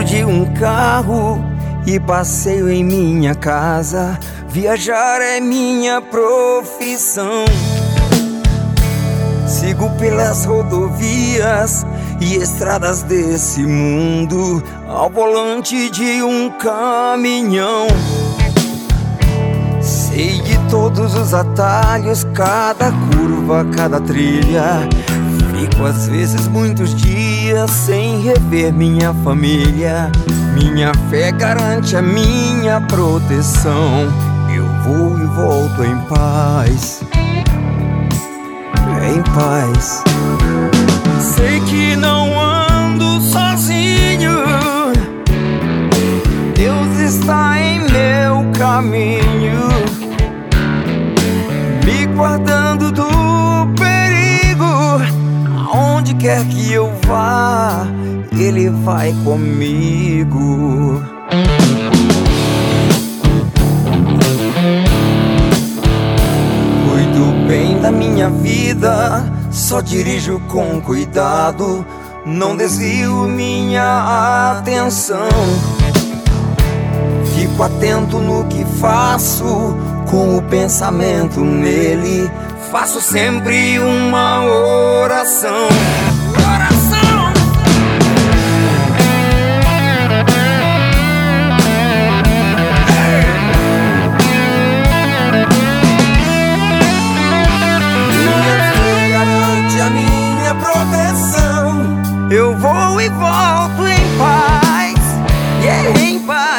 de um carro e passeio em minha casa. Viajar é minha profissão. Sigo pelas rodovias e estradas desse mundo ao volante de um caminhão. Sei de todos os atalhos, cada curva, cada trilha. Fico às vezes muitos dias sem rever minha família. Minha fé garante a minha proteção. Eu vou e volto em paz, em paz. Sei que não ando sozinho, Deus está em meu caminho, me guardando do perigo. Aonde quer que eu vá, Ele vai comigo. Cuido bem da minha vida, só dirijo com cuidado, não desvio minha atenção. Fico atento no que faço, com o pensamento nele. Faço sempre uma oração. Oração! Minha fé garante a minha proteção. Eu vou e volto em paz, yeah, em paz.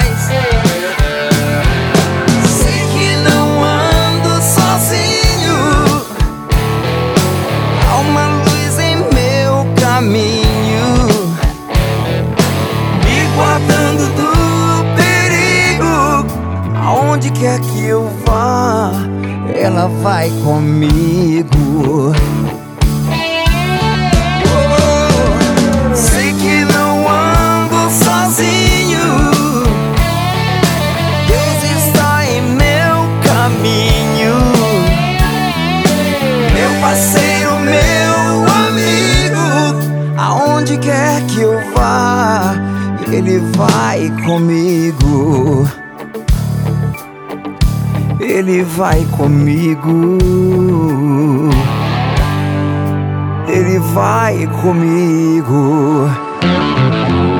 Me guardando do perigo. Aonde quer que eu vá, ela vai comigo. Sei que não ando sozinho, Deus está em meu caminho, meu parceiro, meu amigo. Aonde quer que eu vá, Ele vai comigo. Ele vai comigo. Ele vai comigo.